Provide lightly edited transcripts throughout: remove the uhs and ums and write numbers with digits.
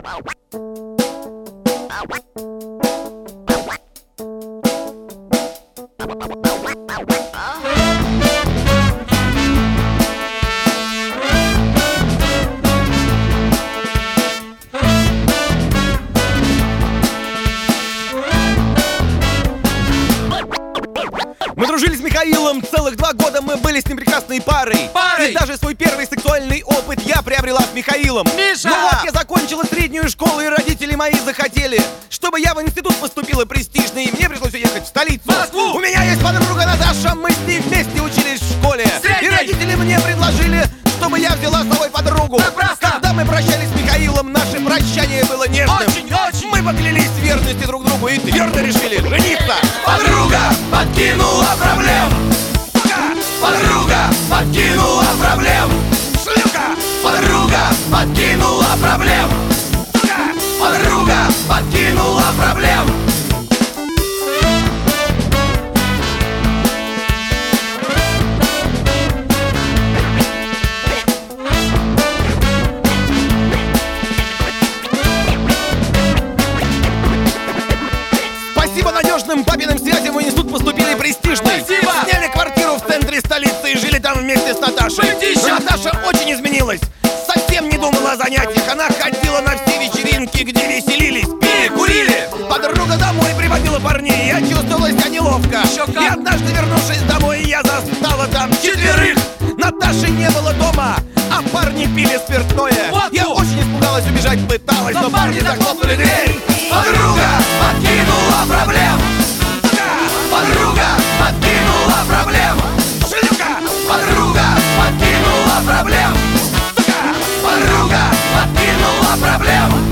Мы дружили с Михаилом целых 2 года, мы были с ним прекрасной парой. И даже свой первый сексуальный опыт я приобрела с Михаилом. Миша! Ну вот, я закончила среднюю школу, и родители мои захотели, чтобы я в институт поступила престижный, и мне пришлось уехать в столицу. Москву! У меня есть подруга Наташа, мы с ней вместе учились в школе. Средней! И родители мне предложили, чтобы я взяла с собой подругу. Напрасно! Когда мы прощались с Михаилом, наше прощание было нежным. Очень! Мы поклялись в верности друг другу и твердо решили жениться. Подруга подкинула проблем. Подруга подкинула проблем. Шлюха! Подруга подкинула проблем. Подруга подкинула проблем. Спасибо надежным папиным связям в институт поступили престижный. Спасибо! Сняли квартиру в центре столицы и жили там вместе с Наташей. Братища! Но Наташа очень изменилась. Совсем не думала о занятиях. Она ходила на все вечеринки, где веселились, пили, курили. Подруга домой приводила парней. Я чувствовала себя неловко. Еще как! И однажды, вернувшись домой, я застала там 4. Наташи не было дома, а парни пили спиртное. Вот Я ну! очень испугалась, убежать пыталась, но парни захлопнули дверь. Подруга подкинула проблем. Подруга подкинула проблем. Шлюха! Подруга подкинула проблем. Подруга подкинула проблем.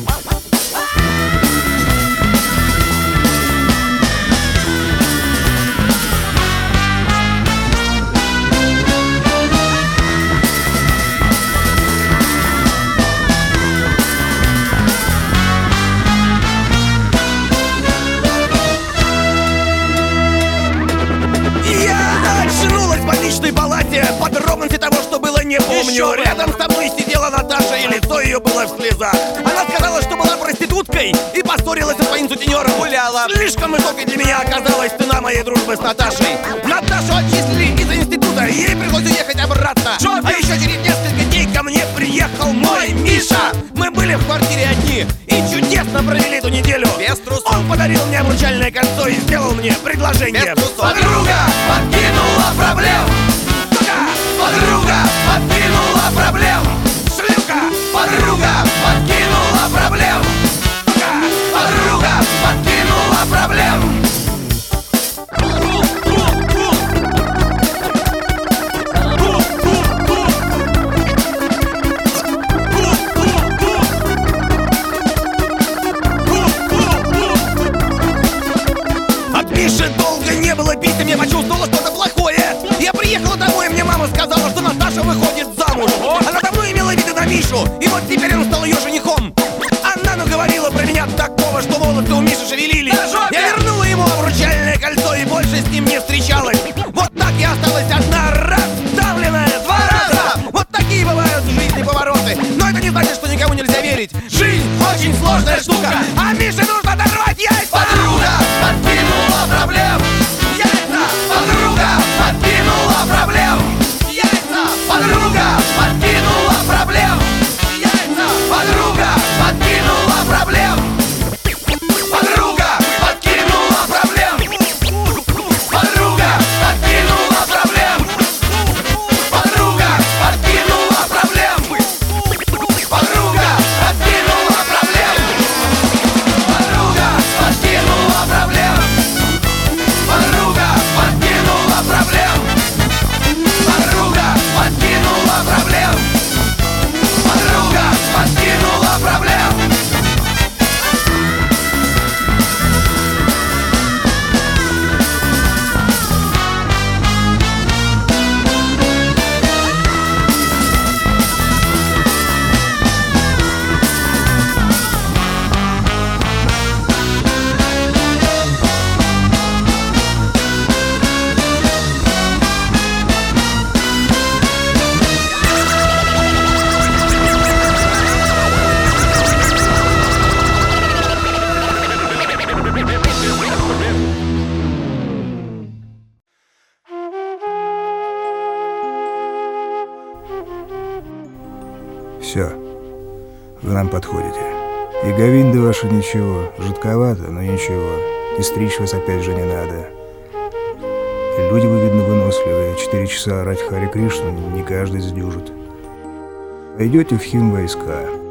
Я очнулась в больничной палате. Подробности того, что было, не помню. Еще бы! Рядом со мной сидела Наташа, и лицо ее было в слезах. Она сказала, что была проституткой и поссорилась со своим сутенером. Гуляла. Слишком высокой для меня оказалась цена моей дружбы с Наташей. Наташу отчислили из института, и ей пришлось уехать обратно. Шопинг! А еще через несколько дней ко мне приехал мой Миша. Мы были в квартире одни и чудесно провели эту неделю. Без трусов. Он подарил мне обручальное кольцо и сделал мне предложение. Подруга подкинула проблем. Подруга подкинула проблем. Шлюха! Подруга подкинула проблем. Подруга подкинула проблем. От Миши долго не было писем, я почувствовала что-то плохое. Все, вы нам подходите. И говинда ваша ничего, жутковато, но ничего. И стричь вас опять же не надо. И люди вы, видно, выносливые. 4 часа орать Харе Кришну не каждый сдюжит. Пойдете в химвойска.